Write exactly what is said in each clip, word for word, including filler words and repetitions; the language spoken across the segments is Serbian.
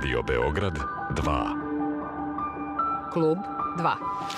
Radio Beograd dva. Klub dva.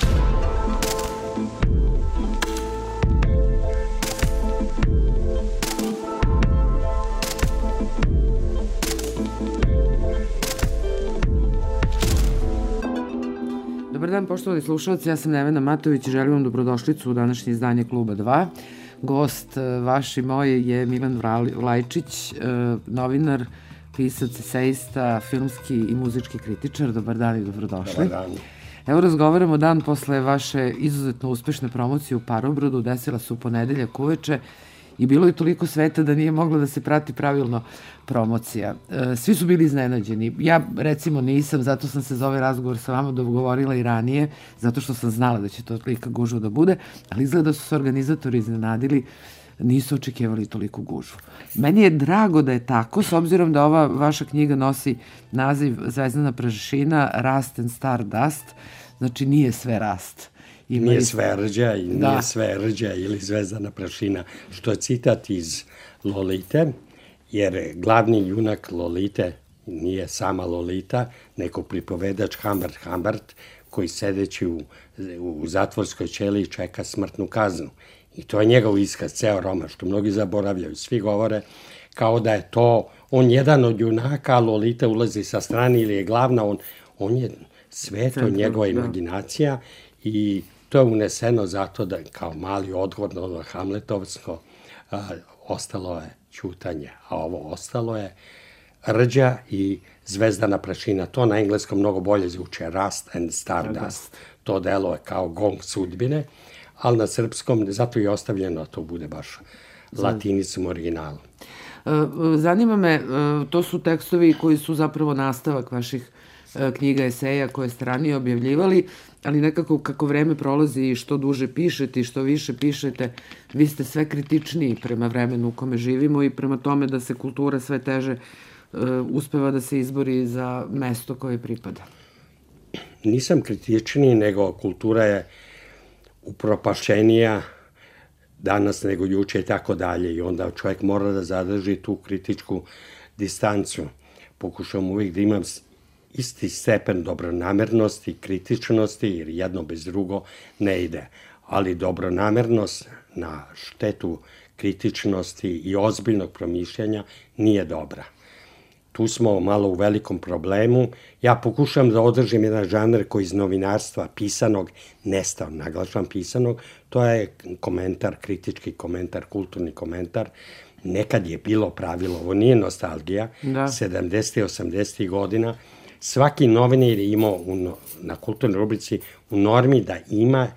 Dobar dan, poštovani slušalci, ja sam Nevena Matović i želim vam dobrodošlicu u današnje izdanje Kluba dva. Gost vaš i moj je Milan Vlajčić, novinar, pisac, esejista, filmski i muzički kritičar. Dobar dan i dobrodošli. Dobar dan. Evo razgovaramo dan posle vaše izuzetno uspešne promocije u Parobrodu, desila se u ponedeljak uveče i bilo je toliko sveta da nije moglo da se prati pravilno promocija. Svi su bili iznenađeni. Ja recimo nisam, zato sam se za ovaj razgovor sa vama dogovorila i ranije, zato što sam znala da će to tolika gužva da bude, ali izgleda da su se organizatori iznenadili, nisu očekivali toliku gužvu. Meni je drago da je tako, s obzirom da ova vaša knjiga nosi naziv Zvezdana prašina, Rast and Stardust, znači nije sve rast. Ima nije sve rđa i da. Nije sve rđa ili Zvezdana prašina, što je citat iz Lolite, jer glavni junak Lolite nije sama Lolita, nego pripovedač Humbert Humbert, koji sedeći u, u zatvorskoj ćeliji čeka smrtnu kaznu. I to je njegov iskaz, ceo roman, što mnogi zaboravljaju. Svi govore kao da je to on jedan od junaka, a Lolita ulazi sa strane ili je glavna, on, on je sve to njegova imaginacija i to je uneseno zato da kao mali odgovor na ono hamletovsko a, ostalo je ćutanje, a ovo ostalo je rđa i zvezdana prašina. To na engleskom mnogo bolje zvuče, Rust and Stardust. To delo je kao gong sudbine, ali na srpskom zato je ostavljeno da to bude baš latinicom originalu. Zanima me, to su tekstovi koji su zapravo nastavak vaših knjiga, eseja koje ste ranije objavljivali, ali nekako kako vreme prolazi i što duže pišete i što više pišete, vi ste sve kritičniji prema vremenu u kome živimo i prema tome da se kultura sve teže uh, uspeva da se izbori za mesto koje pripada. Nisam kritičniji, nego kultura je upropašćenija danas nego juče i tako dalje i onda čovjek mora da zadrži tu kritičku distancu. Pokušam uvijek da imam isti stepen dobronamernosti, kritičnosti, jer jedno bez drugo ne ide. Ali dobronamernost na štetu kritičnosti i ozbiljnog promišljanja nije dobra. Tu smo malo u velikom problemu. Ja pokušam da održim jedan žanr koji iz novinarstva pisanog nestao, naglašavam pisanog, to je komentar, kritički komentar, kulturni komentar. Nekad je bilo pravilo, ovo nije nostalgija, da. sedamdesetih i osamdesetih godina, svaki novinar je imao u, na kulturnoj rubrici u normi da ima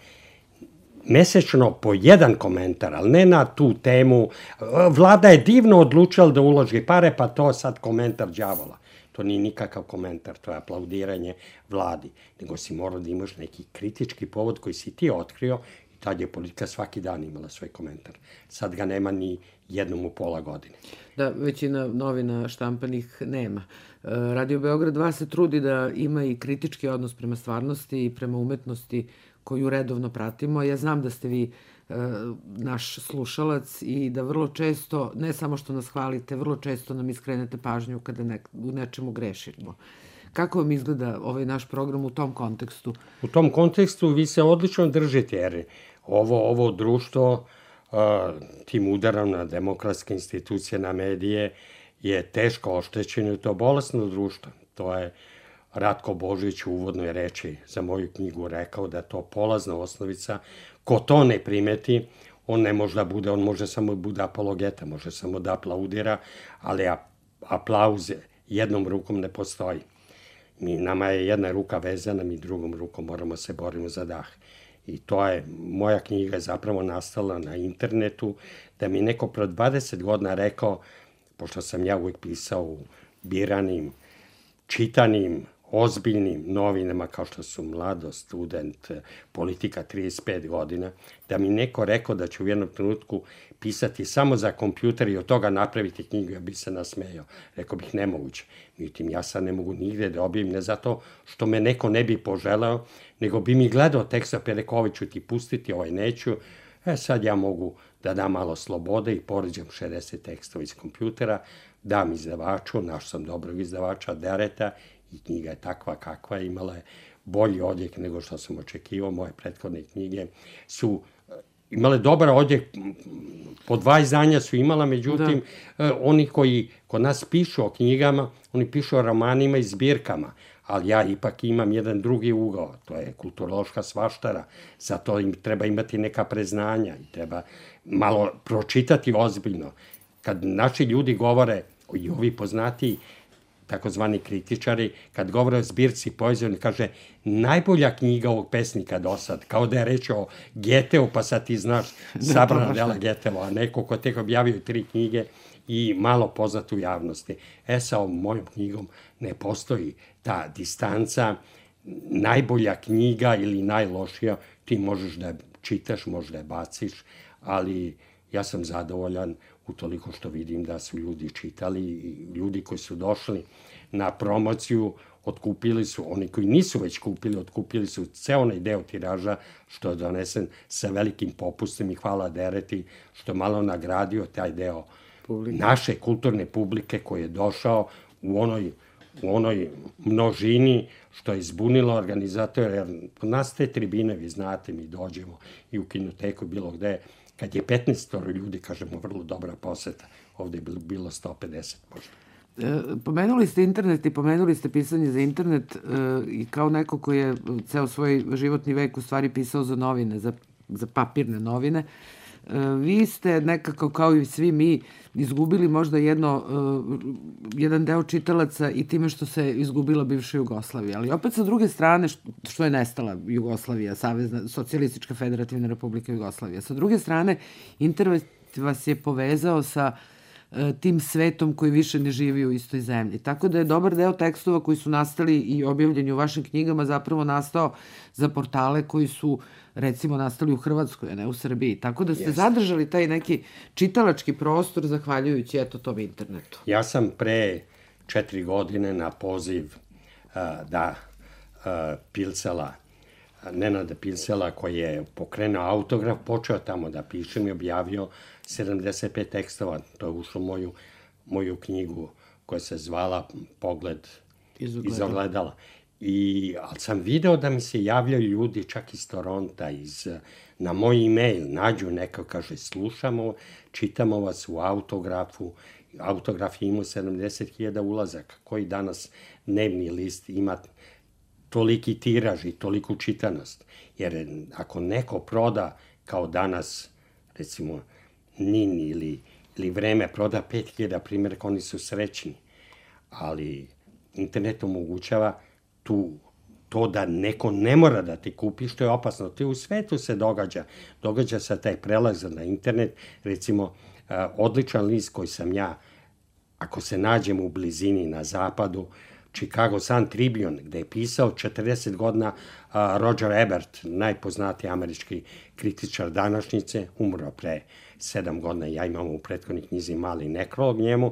mesečno po jedan komentar, ali ne na tu temu. Vlada je divno odlučila da uloži pare, pa to sad komentar đavola. To nije nikakav komentar, to je aplaudiranje vladi. Nego si morao da imaš neki kritički povod koji si ti otkrio i tad je politika svaki dan imala svoj komentar. Sad ga nema ni jednom u pola godine. Da, većina novina štampanih nema. Radio Beograd dva se trudi da ima i kritički odnos prema stvarnosti i prema umetnosti koju redovno pratimo. Ja znam da ste vi e, naš slušalac i da vrlo često, ne samo što nas hvalite, vrlo često nam iskrenete pažnju kada ne, u nečemu grešimo. Kako vam izgleda ovaj naš program u tom kontekstu? U tom kontekstu vi se odlično držite, jer ovo, ovo društvo a, tim udarom na demokratske institucije, na medije, je teško oštećeno i to bolesno društvo. To je Ratko Božić u uvodnoj reči za moju knjigu rekao da je to polazna osnovica. Ko to ne primeti, on ne može da bude, on može samo bude apologeta, može samo da aplaudira, ali aplauz jednom rukom ne postoji. Mi, nama je jedna ruka vezana, mi drugom rukom moramo se borimo za dah. I to je, moja knjiga je zapravo nastala na internetu, da mi neko pro dvadeset godina rekao, pošto sam ja uvijek pisao u biranim, čitanim, ozbiljnim novinama kao što su Mladost, Student, Politika trideset pet godina, da mi neko rekao da ću u jednom trenutku pisati samo za kompjuter i od toga napraviti knjigu, ja bih se nasmejao. Rekao bih nemoguće. Međutim, ja sad ne mogu nigde da objavim, ne zato što me neko ne bi poželeo, nego bi mi gledao tekst, pa rekao, ovaj ću ti pustiti, ovaj neću. E sad ja mogu da dam malo slobode i poređam šezdeset tekstova iz kompjutera, dam izdavaču, našao sam dobrog izdavača, Dereta, i knjiga je takva kakva je, imala je bolji odjek nego što sam očekivao. Moje prethodne knjige su imale dobar odjek, po dva izdanja su imala, međutim, da. Oni koji kod nas pišu o knjigama, oni pišu o romanima i zbirkama, ali ja ipak imam jedan drugi ugao, to je kulturološka svaštara, zato im treba imati neka preznanja i treba malo pročitati ozbiljno. Kad naši ljudi govore, i ovi poznatiji, takozvani kritičari, kad govore o zbirci poezije, on kaže najbolja knjiga ovog pesnika do sad, kao da je reč o Geteu, pa sad ti znaš sabrana dela Geteva, a neko ko tek objavio tri knjige i malo poznat u javnosti. E, sa ovom mojom knjigom ne postoji ta distanca, najbolja knjiga ili najlošija, ti možeš da je čitaš, možeš da je baciš, ali ja sam zadovoljan utoliko što vidim da su ljudi čitali i ljudi koji su došli na promociju otkupili su, oni koji nisu već kupili, otkupili su ceo onaj deo tiraža što je donesen sa velikim popustom i hvala Dereti što je malo nagradio taj deo publike. Naše kulturne publike koji je došao u onoj, u onoj množini što je izbunilo organizatore, jer kod nas te tribine, vi znate, mi dođemo i u kinoteku bilo gde, kad je petnaest ljudi, kažemo, vrlo dobra poseta, ovde je bilo sto pedeset možda. Pomenuli ste internet i pomenuli ste pisanje za internet i kao neko koji je ceo svoj životni vek u stvari pisao za novine, za, za papirne novine. Vi ste nekako, kao i svi mi, izgubili možda jedno, jedan deo čitalaca i time što se izgubila bivša Jugoslavija. Ali opet sa druge strane, što je nestala Jugoslavija, Savezna, Socijalistička federativna republika Jugoslavija. Sa druge strane, internet vas je povezao sa tim svetom koji više ne živi u istoj zemlji. Tako da je dobar deo tekstova koji su nastali i objavljeni u vašim knjigama zapravo nastao za portale koji su recimo nastali u Hrvatskoj, a ne u Srbiji. Tako da ste yes. zadržali taj neki čitalački prostor zahvaljujući eto tom internetu. Ja sam pre četiri godine na poziv uh, da uh, Pilsela, Nenada Pilsela koji je pokrenuo autograf, počeo tamo da pišem i objavio sedamdeset pet tekstova. To je ušlo moju, moju knjigu koja se zvala Pogled iz ogledala. Iz ogledala. I, ali sam video da mi se javljaju ljudi čak iz Toronta, iz, na moj e-mail, nađu neko, kaže, slušamo, čitamo vas u autografu. Autograf je imao sedamdeset hiljada ulazaka. Koji danas dnevni list ima toliki tiraž i toliku čitanost. Jer ako neko proda, kao danas, recimo, Nin ili, ili Vreme proda pet hiljada primjerka, oni su srećni. Ali internet omogućava tu, to da neko ne mora da ti kupi, što je opasno. To u svetu se događa. Događa se taj prelaz na internet. Recimo, uh, odličan list koji sam ja, ako se nađem u blizini na zapadu, Chicago Sun Tribune, gde je pisao četrdeset godina uh, Roger Ebert, najpoznatiji američki kritičar današnjice, umro pre sedam godina, ja imam u prethodnih knjizi mali nekrolog njemu.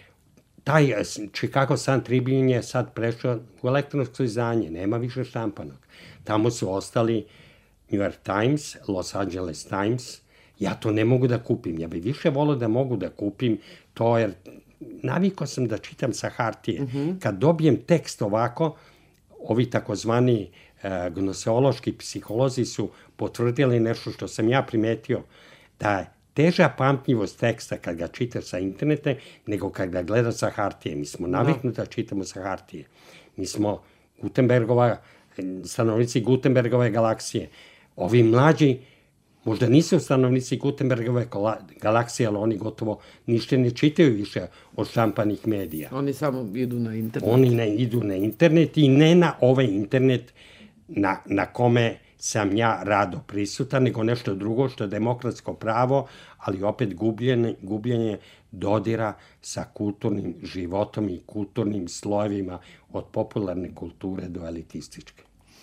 Taj Chicago Sun Tribune je sad prešao u elektronsko izdanje, nema više štampanog. Tamo su ostali New York Times, Los Angeles Times. Ja to ne mogu da kupim. Ja bih više volio da mogu da kupim to, jer navikao sam da čitam sa hartije. Uh-huh. Kad dobijem tekst ovako, ovi takozvani uh, gnoseološki psiholozi su potvrdili nešto što sam ja primetio, da je teža pamtljivost teksta kad ga čitaš sa interneta nego kad ga gledaš sa hartije. Mi smo naviknuti da čitamo sa hartije. Mi smo Gutenbergova, stanovnici Gutenbergove galaksije. Ovi mlađi možda nisu stanovnici Gutenbergove galaksije, ali oni gotovo ništa ne čitaju više od štampanih medija. Oni samo idu na internet. Oni ne idu na internet i ne na ovaj internet na, na kome sam ja rado prisutan, nego nešto drugo što je demokratsko pravo, ali opet gubljenje, gubljenje dodira sa kulturnim životom i kulturnim slojevima od popularne kulture do elitističke.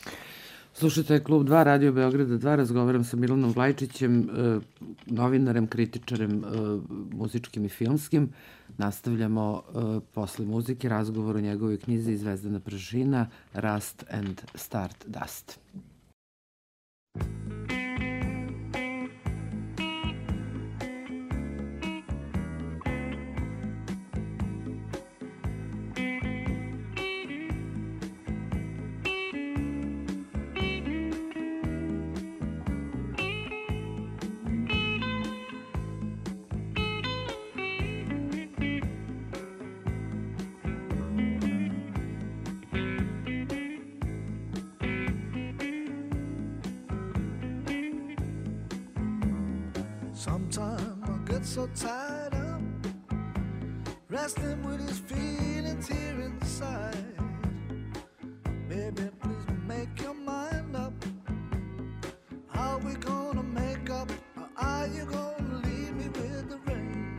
Slušajte Klub dva, Radio Beograda dva, razgovaram sa Milanom Vlajčićem, novinarem, kritičarem, muzičkim i filmskim. Nastavljamo posle muzike razgovor o njegovoj knjizi Zvezdana pražina, Rust and Start Dust. Sometimes I get so tired of wrestling with his feelings here inside. Baby, please make your mind up. Are we gonna make up, or are you gonna leave me with the rain?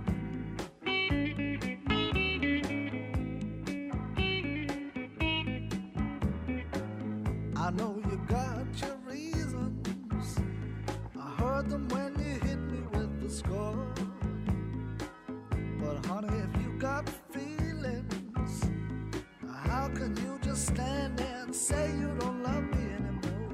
I know you got your reasons. I heard them when you hit me with the score. But honey, if you got feelings, how can you just stand there and say you don't love me anymore?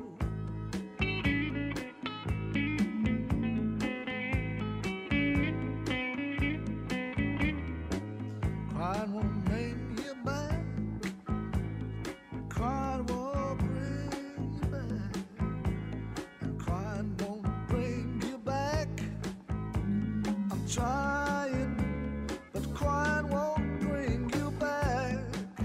Crying won't bring you back. Crying won't bring you back. And crying won't bring you back. I'm trying, but crying won't bring you back.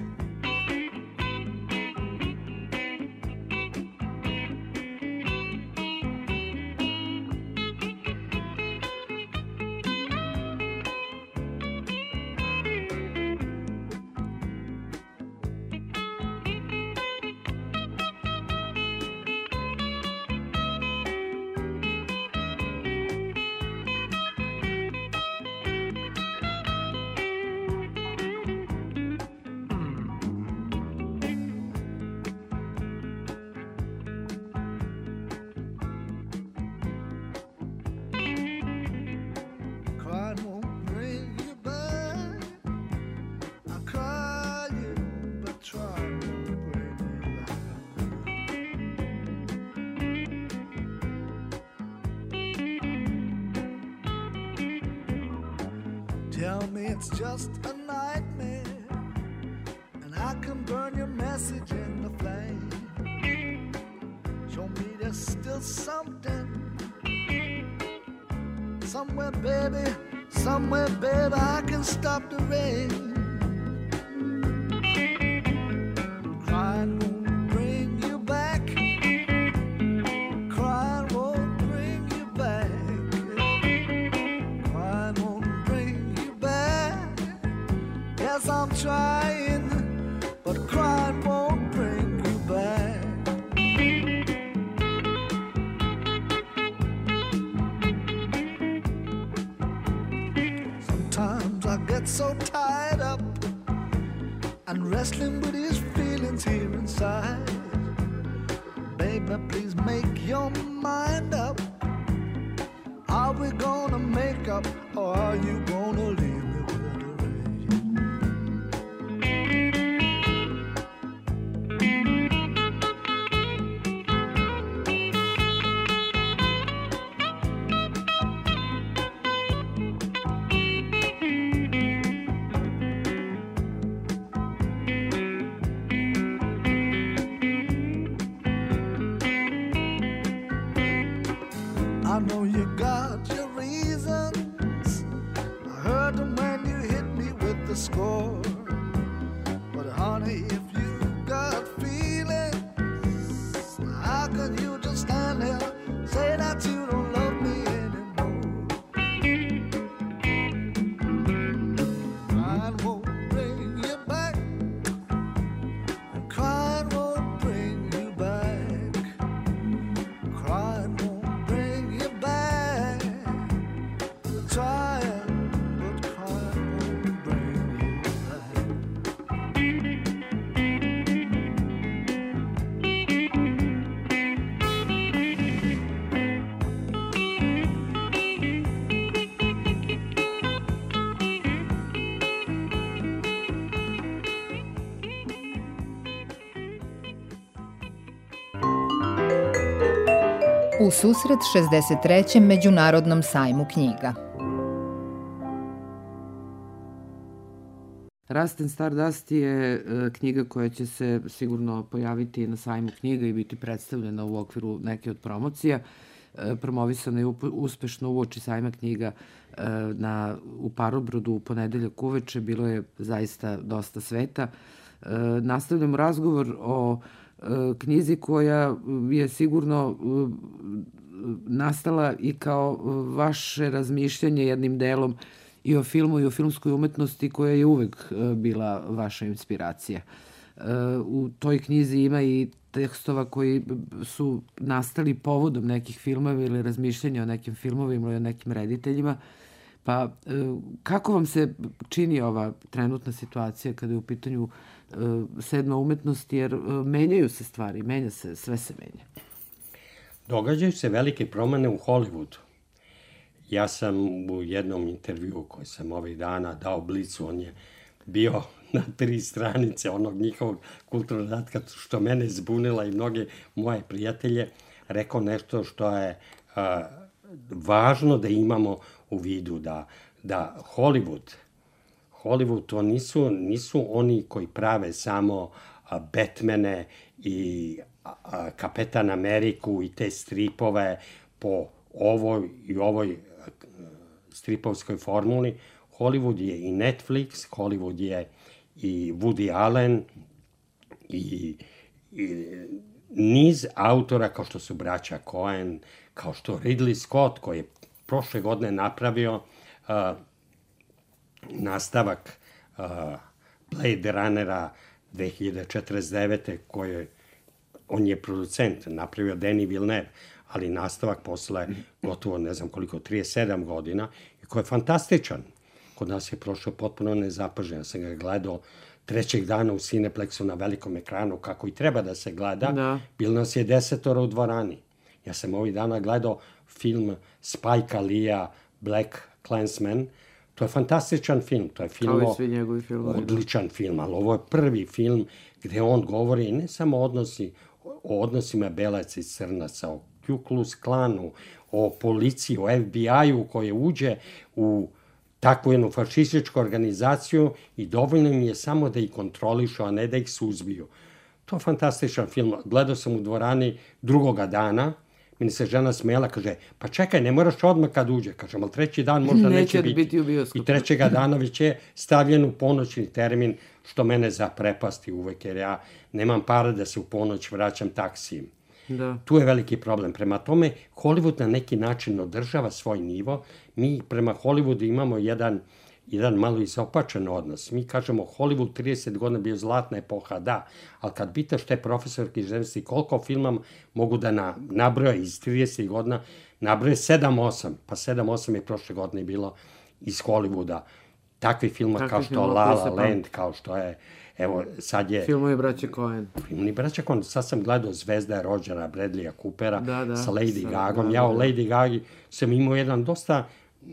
Crying won't bring you back. I cry you, but trying won't bring you back. Tell me it's just a nightmare, and I can burn your message in the flame. Show me there's still something. Somewhere, baby, somewhere, baby, I can stop the rain. Crying won't bring you back. Crying won't bring you back. Crying won't bring you back. Yes, I'm trying, but crying won't bring you back. Sometimes I get so tied up and wrestling with his feelings here inside. Baby, please make your mind up. Are we gonna make up, or are you gonna leave me with the rain? I know you got your reasons. I heard them when you hit me with the score. But honey, if you got feelings, how can you just stand there, say that you don't love me anymore? Crying won't bring you back, and crying won't bring you back. Crying won't bring you back. Trying, but crying won't bring you back. U susret šezdeset trećem Međunarodnom sajmu knjiga. Rust and Stardust je e, knjiga koja će se sigurno pojaviti na sajmu knjiga i biti predstavljena u okviru neke od promocija. E, promovisana je up- uspešno uoči sajma knjiga e, na, u Parobrodu u ponedeljak uveče. Bilo je zaista dosta sveta. E, nastavljamo razgovor o knjizi koja je sigurno nastala i kao vaše razmišljanje jednim delom i o filmu i o filmskoj umetnosti koja je uvek bila vaša inspiracija. U toj knjizi ima i tekstova koji su nastali povodom nekih filmova ili razmišljanja o nekim filmovima ili o nekim rediteljima. Pa kako vam se čini ova trenutna situacija kada je u pitanju sedma umetnost, jer menjaju se stvari, menja se, sve se menja. Događaju se velike promene u Hollywoodu. Ja sam u jednom intervjuu koji sam ovih dana dao Blicu, on je bio na tri stranice onog njihovog kulturnog dodatka, što mene zbunila i mnoge moje prijatelje, rekao nešto što je a, važno da imamo u vidu, da, da Hollywood, Hollywood to nisu, nisu oni koji prave samo a, Batmane i a, Kapetan Ameriku i te stripove po ovoj i ovoj stripovskoj formuli. Hollywood je i Netflix, Hollywood je i Woody Allen i, i niz autora kao što su braća Coen, kao što Ridley Scott koji je prošle godine napravio uh, nastavak uh, Blade Runnera dve hiljade četrdeset devete koje on je producent, napravio Denis Villeneuve, ali nastavak posle gotovo ne znam koliko, trideset sedam godina i koji je fantastičan. Kod nas je prošao potpuno nezapažen. Ja sam ga gledao trećeg dana u Cineplexu na velikom ekranu, kako i treba da se gleda. Da. Bilo nas je desetora u dvorani. Ja sam ovih dana gledao film Spike Lee-a Black Klansman. To je fantastičan film. To je film kao i svi njegovi filmovi. Odličan film, ali ovo je prvi film gde on govori ne samo odnosi, o odnosima belaca i crnaca, o Ku Klux Klanu, o policiji, o F B I-u koje uđe u takvu jednu fašističku organizaciju i dovoljno im je samo da ih kontrolišu, a ne da ih suzbiju. To je fantastičan film. Gledao sam u dvorani drugoga dana, meni se žena smela, kaže, pa čekaj, ne moraš odmah kad uđe. Kažem, ali treći dan možda neće, neće biti. biti u bioskopu. I trećega dana već je stavljen u ponoćni termin, što mene zaprepasti uvek, jer ja nemam para da se u ponoć vraćam taksijem. Da. Tu je veliki problem. Prema tome, Hollywood na neki način održava svoj nivo. Mi prema Hollywoodu imamo jedan, jedan malo izopačen odnos. Mi kažemo, Hollywood trideset godina bio zlatna epoha, da, ali kad pitaš te profesorke iz ženosti koliko filma mogu da na, nabroja iz trideset godina, nabroje sedam osam, pa sedam osam je prošle godine bilo iz Hollywooda. Takvi filma Takvi kao što filma, La La Land, kao što je, evo, sad je... Filmovi braće Coen. Filmovi braće Coen. Sad sam gledao Zvezda Rodgera Bradleya Coopera da, da, sa Lady Gagom. Da, ja o Lady Gagi sam imao jedan dosta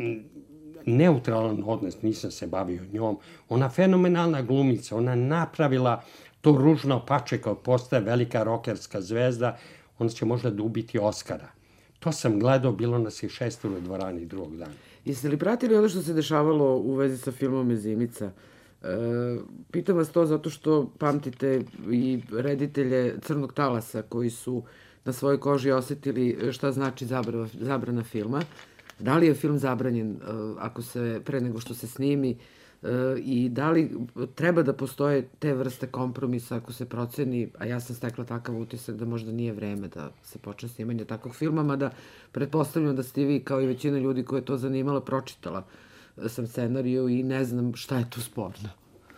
neutralan odnos, nisam se bavio njom. Ona fenomenalna glumica, ona napravila to ružno pače kao postaje velika rokerska zvezda, ona će možda dobiti Oskara. To sam gledao, bilo nas je šestor u dvorani drugog dana. Jeste li pratili ono što se dešavalo u vezi sa filmom Zimica? E, pitam vas to zato što pamtite i reditelje Crnog talasa koji su na svojoj koži osetili šta znači zabrana, zabrana filma. Da li je film zabranjen ako se, pre nego što se snimi i da li treba da postoje te vrste kompromisa ako se proceni, a ja sam stekla takav utisak da možda nije vreme da se počne snimanje takvog filma, mada pretpostavljam da ste vi kao i većina ljudi koje je to zanimalo pročitala sam scenariju i ne znam šta je tu sporno.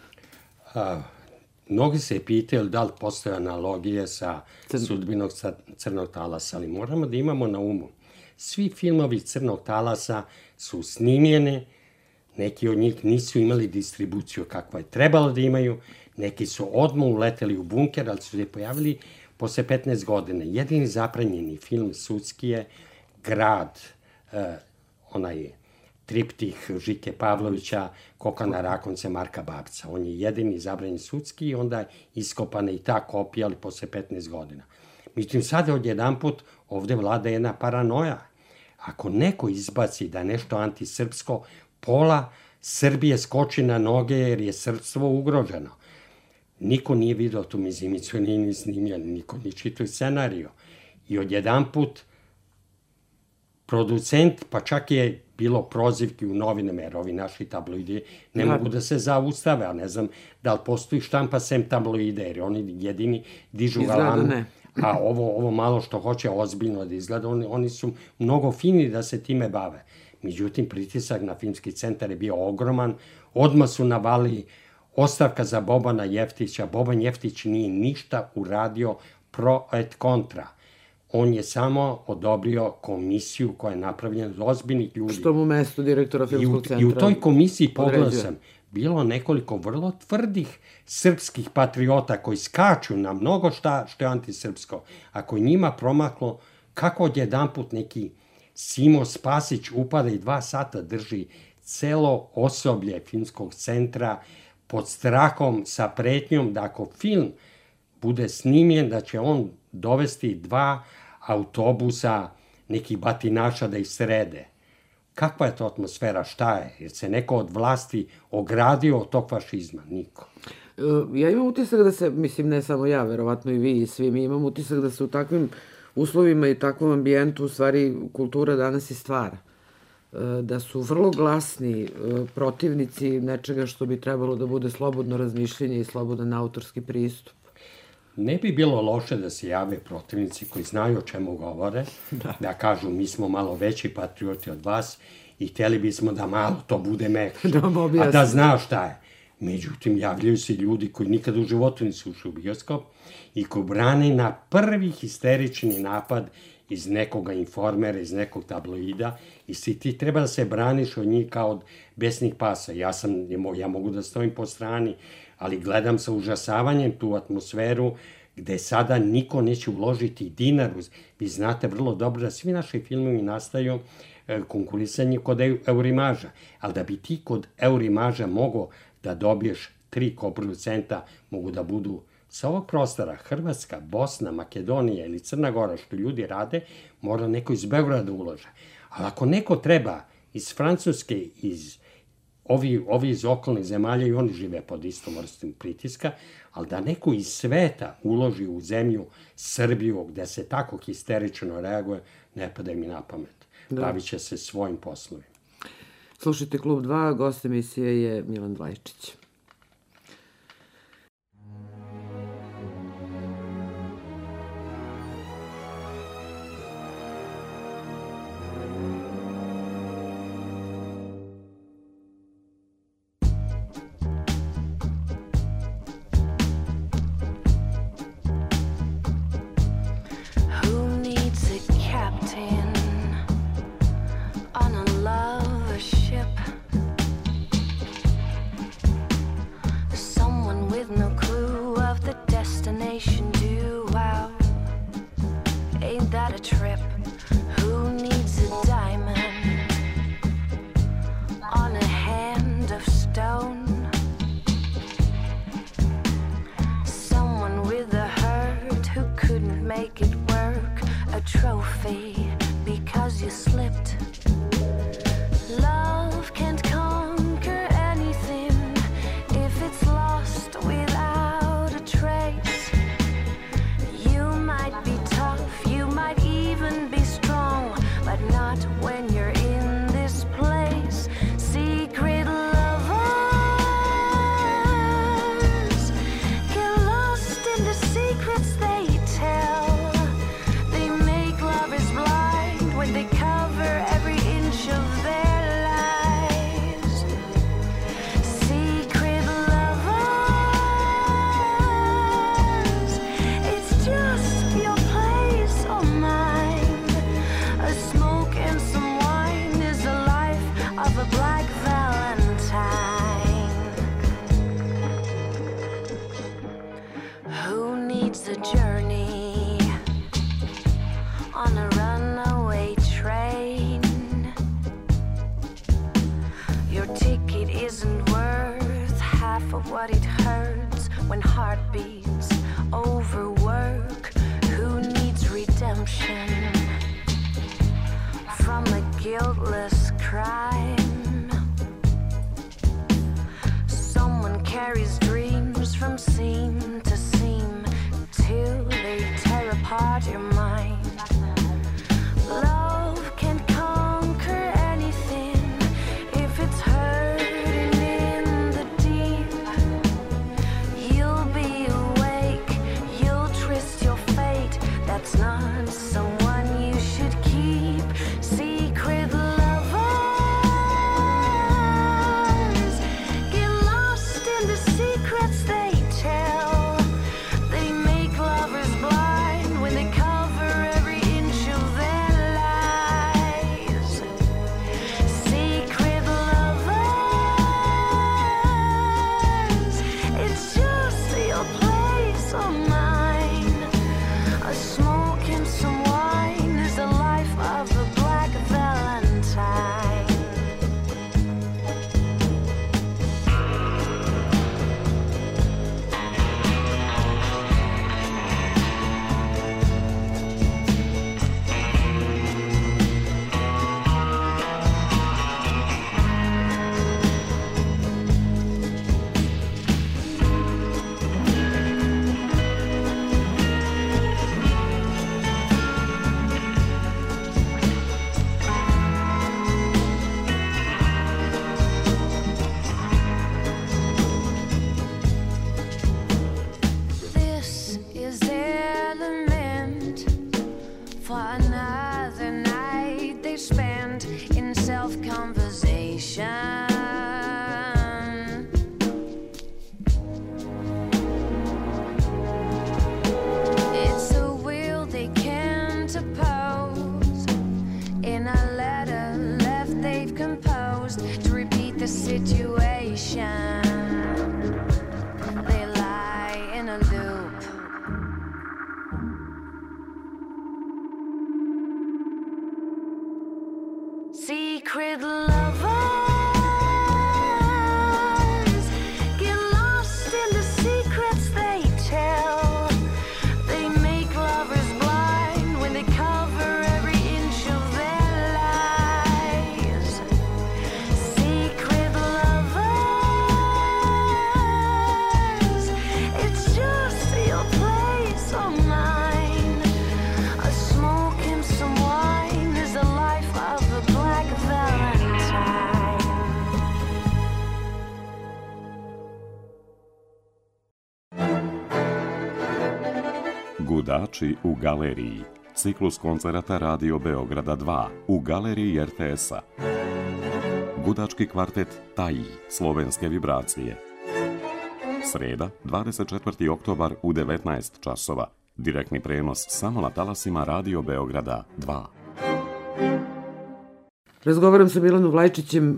A, mnogi se pitaju da li postoje analogije sa Crn... sudbinog Crnog talasa, ali moramo da imamo na umu. Svi filmovi Crnog talasa su snimljeni, neki od njih nisu imali distribuciju kakva je trebalo da imaju, neki su odmah uleteli u bunker, ali su se pojavili posle petnaest godina. Jedini zabranjeni film sudski je Grad, eh, onaj triptih Žike Pavlovića, Kokana Rakonce, Marka Babca. On je jedini zabranjen sudski i onda je iskopana i ta kopija, ali posle petnaest godina. Međutim, sada odjedanput ovde vlada jedna paranoja. Ako neko izbaci da nešto antisrpsko, pola Srbije skoči na noge jer je srpstvo ugroženo. Niko nije vidio tu Mizimicu, nije ni snimljen, niko ni čitao scenariju. I odjedanput producent, pa čak je bilo prozivki u novinama, jer ovi naši tabloidi ne Da. mogu da se zaustave, a ne znam da li postoji štampa sem tabloide, jer oni jedini dižu Izgleda galamu. ne. A ovo, ovo malo što hoće ozbiljno da izgleda, oni, oni su mnogo fini da se time bave. Međutim, pritisak na Filmski centar je bio ogroman. Odmah su navali ostavka za Bobana Jeftića. Boban Jeftić nije ništa uradio pro et kontra. On je samo odobrio komisiju koja je napravljena od ozbiljnih ljudi. Što mu mesto direktora I u, Filmskog centra I u toj komisiji, pogledao određuje. sam, bilo nekoliko vrlo tvrdih srpskih patriota koji skaču na mnogo šta što je antisrpsko. Ako je njima promaklo, kako odjedanput neki Simo Spasić upada i dva sata drži celo osoblje Filmskog centra pod strahom sa pretnjom da ako film bude snimljen, da će on dovesti dva autobusa nekih batinaša da ih srede. Kakva je to atmosfera, šta je? Jer se neko od vlasti ogradio od tog fašizma? Niko. E, Ja imam utisak da se, mislim ne samo ja, verovatno i vi i svi, mi imam utisak da se u takvim uslovima i takvom ambijentu u stvari kultura danas i stvara. E, Da su vrlo glasni e, protivnici nečega što bi trebalo da bude slobodno razmišljenje i slobodan autorski pristup. Ne bi bilo loše da se jave protivnici koji znaju o čemu govore, da, da kažu mi smo malo veći patrioti od vas i hteli bismo da malo to bude mekše, Da vam a objasnim. da zna šta je. Međutim, javljaju se ljudi koji nikada u životu nisu ušli u bioskop i koji brane na prvi histerični napad iz nekoga informera, iz nekog tabloida i si ti treba da se braniš od njih kao od besnih pasa. Ja, sam, ja mogu da stojim po strani, ali gledam sa užasavanjem tu atmosferu gde sada niko neće uložiti dinar. Vi znate vrlo dobro da svi naši filmovi nastaju e, konkurisanje kod Eurimaža, ali da bi ti kod Eurimaža mogo da dobiješ tri koproducenta, mogu da budu sa ovog prostora Hrvatska, Bosna, Makedonija ili Crna Gora, što ljudi rade, mora neko iz Beograda ulože. Ali ako neko treba iz Francuske, iz Ovi, ovi iz okolnih zemalja i oni žive pod istom vrstom pritiska, ali da neko iz sveta uloži u zemlju Srbiju gde se tako histerično reaguje, ne pada mi na pamet. Da. Bavit će se svojim poslovima. Slušajte Klub dva, gost emisije je Milan Dlajčić. Who needs a captain on a lover ship? Someone with no clue of the destination due out. Ain't that a trip? Who needs a diamond on a hand of stone? Someone with a hurt who couldn't make it work. A trophy because you slipped. Love can't conquer anything if it's lost without a trace. You might be tough, you might even be strong, but not when you're in this place. Secret lovers get lost in the secrets they tell. They make lovers blind when they cover every inch of their lives. Secret lovers, it's just your place or mine. A smoke and some wine is the life of a black Valentine. Who needs a journey on a runaway train? Your ticket isn't worth half of what it hurts when heartbeats overwork. Who needs redemption from a guiltless crime? Someone carries dreams from seam to seam till they tear apart your mind. Love can't conquer anything closed to repeat the situation. They lie in a loop. Secret lovers get lost in the secrets they tell. They make lovers blind when they cover every inch of their lives. Secret lovers, it's just your place or mine. A smoke and some wine is the life of a black valentine. Gudači u galeriji. Ciklus koncerata Radio Beograda dva u galeriji er te es-a. Gudački kvartet Taji, slovenske vibracije. Sreda, dvadeset četvrti oktobar u devetnaest časova. Direktni prenos samo na talasima Radio Beograda dva. Razgovaram sa Milanom Vlajčićem, e,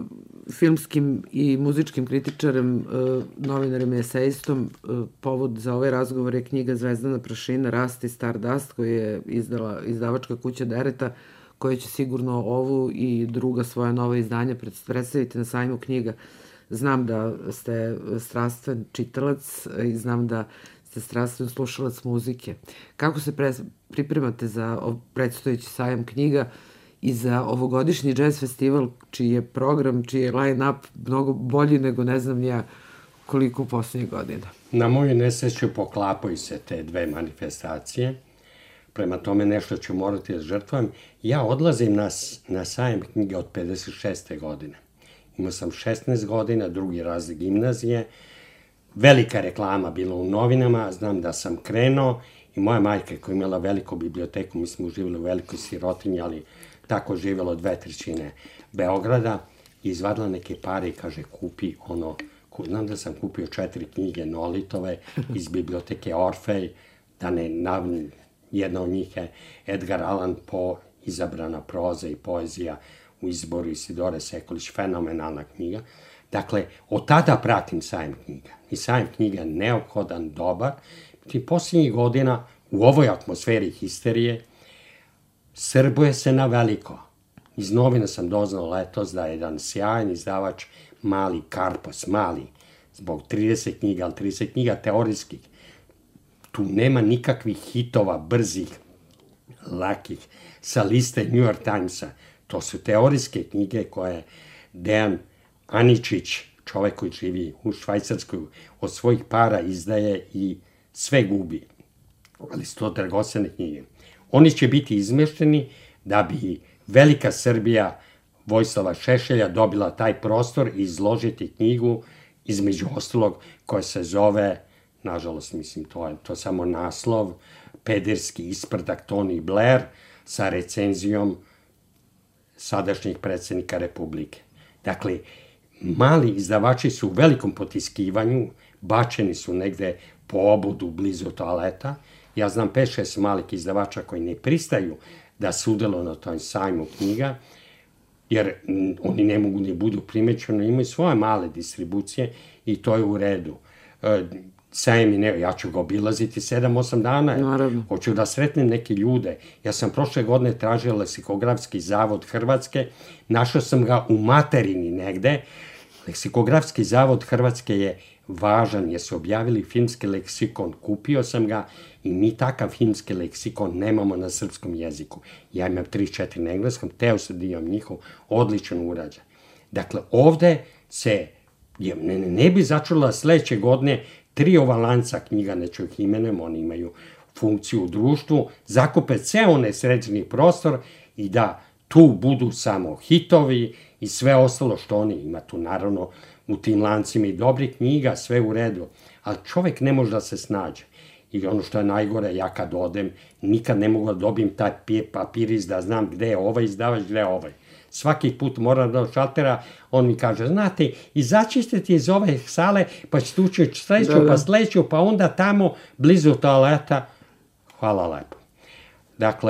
filmskim i muzičkim kritičarem, e, novinarem i esejistom. E, povod za ovaj razgovor je knjiga Zvezdana prašina, Rast i Stardust, koju je izdala izdavačka kuća Dereta, koja će sigurno ovu i druga svoja nova izdanja predstaviti na sajmu knjiga. Znam da ste strastven čitalac i znam da ste strastven slušalac muzike. Kako se pre, pripremate za predstojeći sajam knjiga i za ovogodišnji jazz festival, čiji je program, čiji je line-up mnogo bolji nego ne znam ja koliko u posljednjih godina? Na moju nesreću poklapaju se te dve manifestacije. Prema tome nešto ću morati da žrtvujem. Ja odlazim na, na sajam knjige od pedeset šeste godine. Imao sam šesnaest godina, drugi razred gimnazije. Velika reklama bila u novinama, znam da sam krenuo i moja majka koja je imala veliku biblioteku, mi smo živjeli u velikoj sirotinji, ali tako živjelo dve trećine Beograda, izvadila neke pare i kaže kupi ono, znam da sam kupio četiri knjige Nolitove iz biblioteke Orfej, da ne navnim, jedna od njih je Edgar Allan Poe, Izabrana proza i poezija u izboru Isidore Sekulić, fenomenalna knjiga. Dakle, od tada pratim sajam knjiga. I sajam knjiga je neophodan, dobar. I posljednjih godina u ovoj atmosferi histerije srbuje se na veliko. Iz novina sam doznao letos da je jedan sjajan izdavač, mali Karpos, mali, zbog trideset knjiga, ali trideset knjiga teorijskih. Tu nema nikakvih hitova, brzih, lakih, sa liste New York Timesa. To su teorijske knjige koje Dejan Aničić, čovek koji živi u Švajcarskoj, od svojih para izdaje i sve gubi. Ali su to dragocene knjige. Oni će biti izmešteni da bi velika Srbija Vojislava Šešelja dobila taj prostor i izložiti knjigu, između ostalog, koja se zove, nažalost, mislim, to je to samo naslov, Pederski isprdak Tony Blair sa recenzijom sadašnjih predsjednika Republike. Dakle, mali izdavači su u velikom potiskivanju, bačeni su negde po obodu blizu toaleta. Ja znam pet šest malih izdavača koji ne pristaju da sudjeluju na toj sajmu knjiga, jer oni ne mogu ni budu primećeni, imaju svoje male distribucije i to je u redu. Sajem i ne, ja ću ga obilaziti sedam osam dana. Naravno. Hoću da sretnem neke ljude. Ja sam prošle godine tražio Leksikografski zavod Hrvatske, našao sam ga u materini negde. Leksikografski zavod Hrvatske je važan, jer su objavili filmski leksikon, kupio sam ga i mi takav filmski leksikon nemamo na srpskom jeziku. Ja imam tri četiri na engleskom, teo sam da imam njihov odličan urađaj. Dakle, ovde se ne, ne, ne bi začula sledeće godine tri ova lanca knjiga, neću ih imenujem, oni imaju funkciju u društvu, zakupe ceo nesređeni prostor i da tu budu samo hitovi i sve ostalo što oni ima tu, naravno, u tim lancima i dobrih knjiga, sve u redu, ali čovek ne može da se snađe. I ono što je najgore, ja kad odem, nikad ne mogu da dobijem taj papiriz da znam gde je ovaj izdavač, gde je ovaj. Svaki put moram da od šaltera, on mi kaže, znate, izaći ste ti iz ove sale, pa ćete ući u sledeću, pa sledeću, pa onda tamo, blizu toaleta. Hvala lepo. Dakle,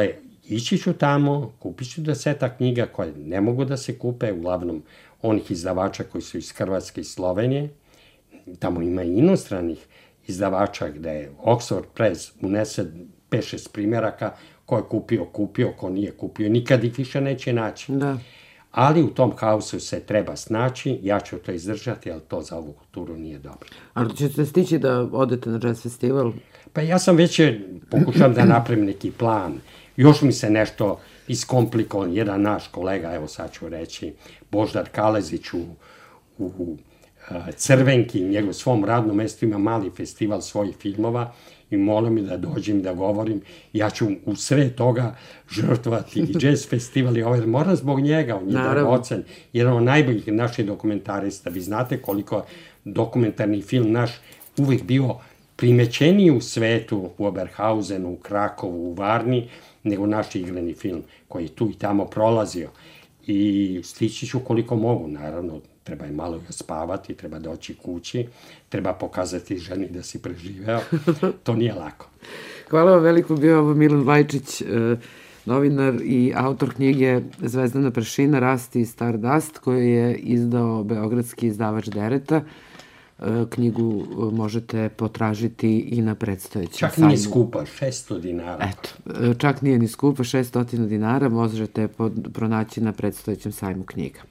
ići ću tamo, kupit ću deseta knjiga koje ne mogu da se kupe, uglavnom onih izdavača koji su iz Hrvatske i Slovenije. Tamo ima i inostranih izdavača gde je Oxford Press unese pet šest primjeraka, ko je kupio, kupio, ko nije kupio, nikad ih više neće naći. Da. Ali u tom haosu se treba snaći, ja ću to izdržati, ali to za ovu kulturu nije dobro. Ali ćete stići da odete na jazz festival? Pa ja sam već pokušam da napravim neki plan. Još mi se nešto iskomplikovan. Jedan naš kolega, evo sad ću reći, Boždar Kalezić u, u, u Crvenki, njegov svom radnom mestu ima mali festival svojih filmova i molim mi da dođem da govorim. Ja ću u sve toga žrtvovati i jazz festival i ovaj, moram zbog njega, on je dragocen, jedan od najboljih naših dokumentarista. Vi znate koliko dokumentarni film naš uvijek bio primećeniji u svetu, u Oberhausenu, u Krakovu, u Varni, nego naš igrani film koji je tu i tamo prolazio. I stići ću koliko mogu, naravno, treba je malo ga spavati, treba doći kući, treba pokazati ženi da si preživeo, to nije lako. Hvala vam veliko, bio ovo Milan Vlajčić, novinar i autor knjige Zvezdana prašina, Rasti i Stardust, koju je izdao beogradski izdavač Dereta. Knjigu možete potražiti i na predstojećem sajmu. Čak nije skupa, šesto dinara. Eto, čak nije ni skupa, šesto dinara možete pronaći na predstojećem sajmu knjiga.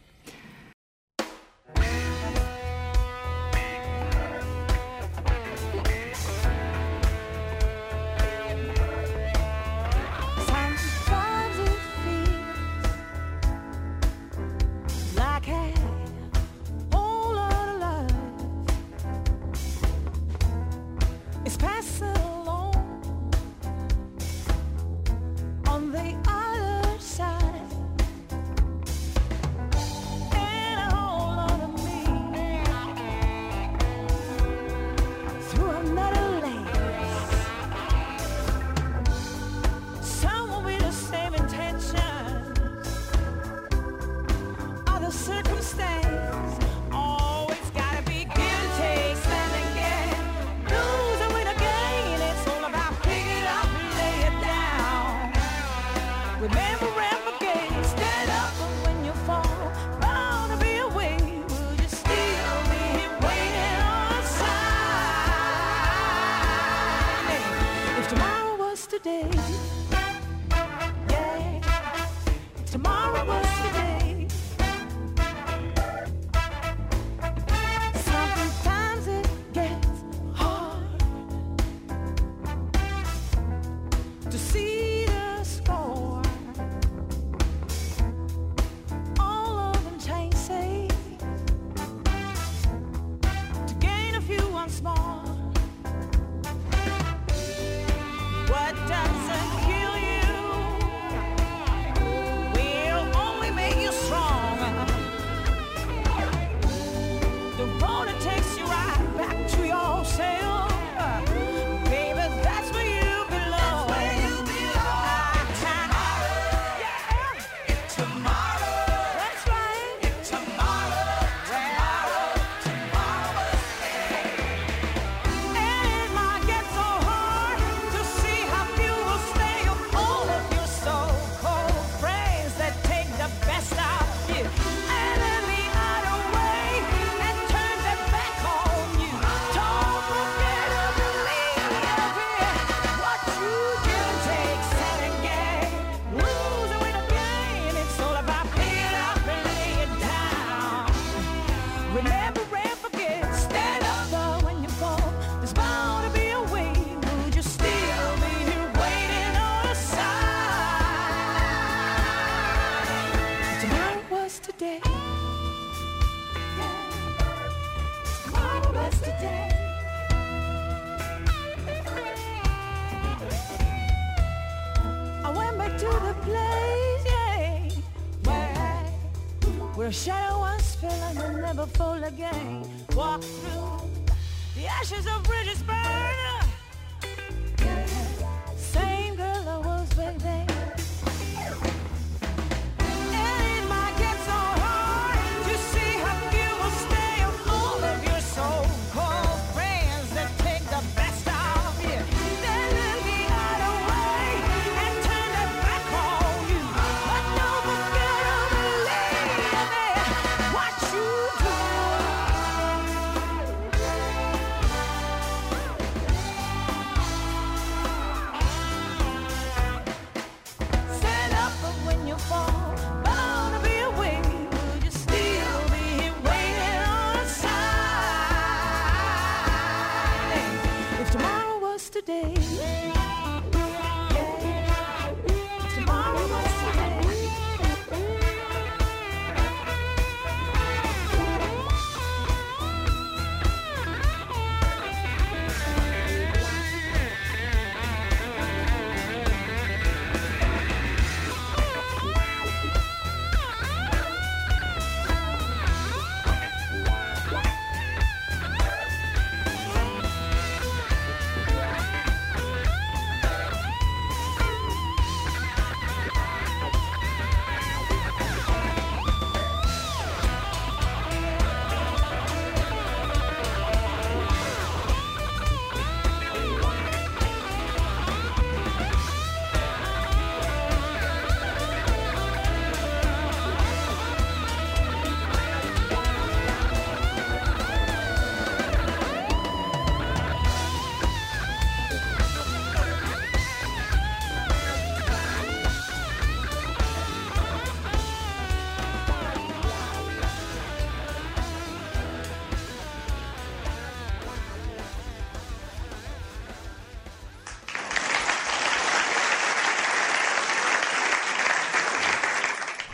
Where shadow once fell and will never fall again. Walk through the ashes of bridges burn. Same girl I was back then. And it might get so hard to see how few will stay of all of your so-called friends that take the best of you. Then let me out away and turn their back on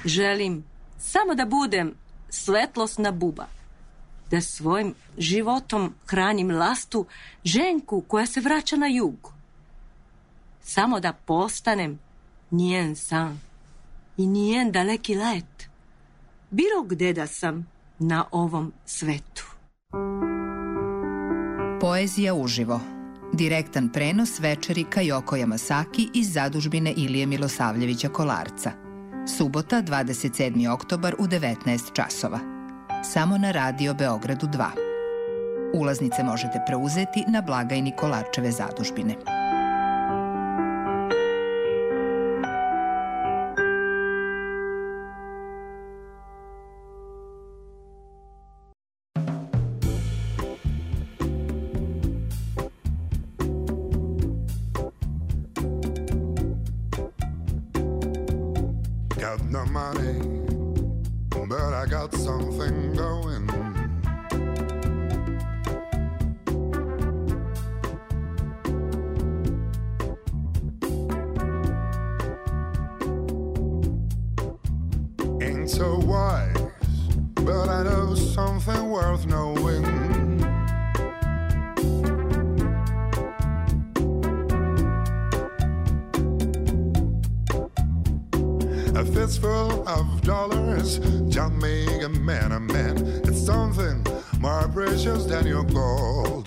Želim samo da budem svetlosna buba, da svojim životom hranim lastu ženku koja se vraća na jug. Samo da postanem njen san i njen daleki let, bilo gde da sam na ovom svetu. Poezija uživo. Direktan prenos večeri Kajoko Yamasaki iz zadužbine Ilije Milosavljevića Kolarca. Subota, dvadeset sedmi oktobar u devetnaest časova. Samo na Radio Beogradu dva. Ulaznice možete preuzeti na blagajni Kolarčeve zadužbine. Got no money, but I got something going. Ain't so wise, but I know something worth knowing. A fistful of dollars don't make a man a man. It's something more precious than your gold.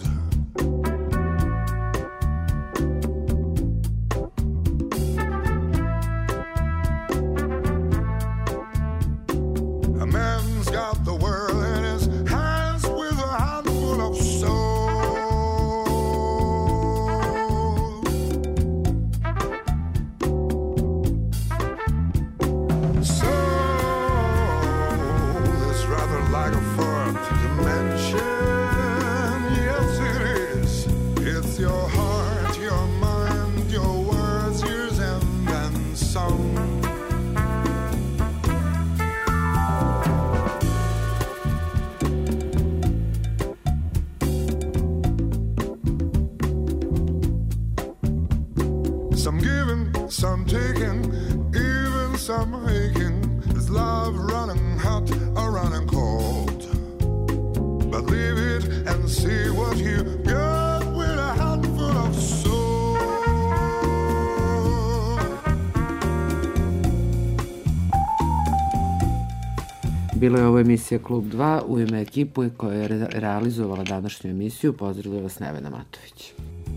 A man's got the world in his hands with a handful of soul. Like a fourth dimension, yes it is. It's your heart, your mind, your words, years and then some. Some giving, some taking, even some making. Is love running hot or running cold? But leave it and see what you got with a handful of soul. Bilo je ovo emisija Klub dva. U ime ekipu koja je re- realizovala današnju emisiju pozdravlja vas Nevena Matović.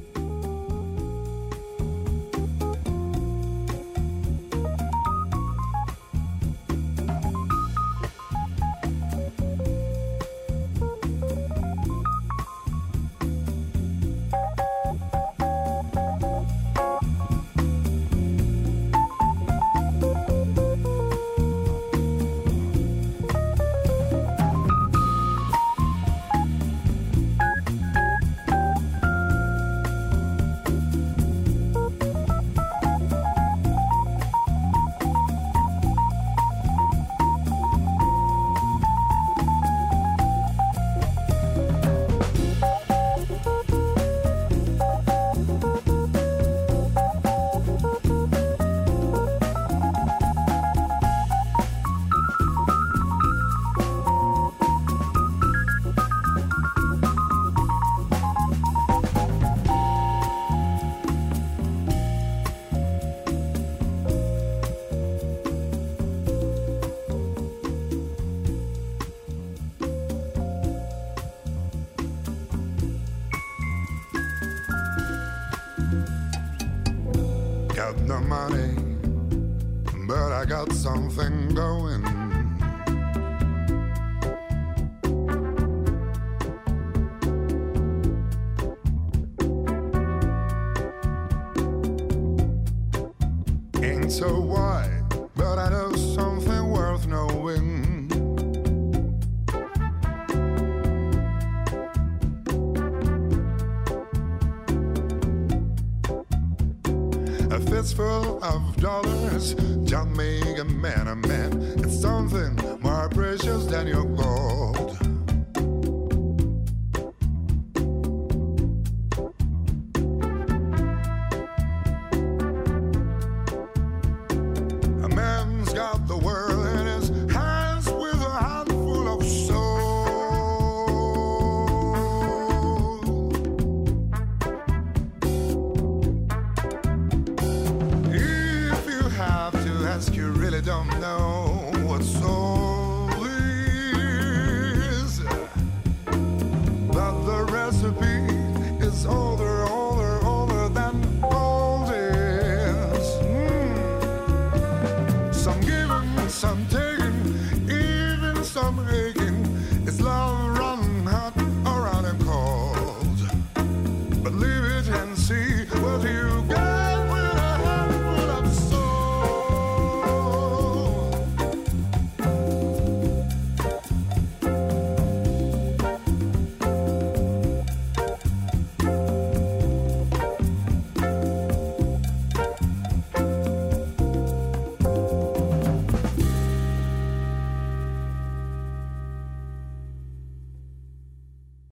Got no money, but I got something going. Ain't so wide, but I know something worth knowing. A fistful of dollars don't make a man a man. It's something more precious than your gold. A man's got the world some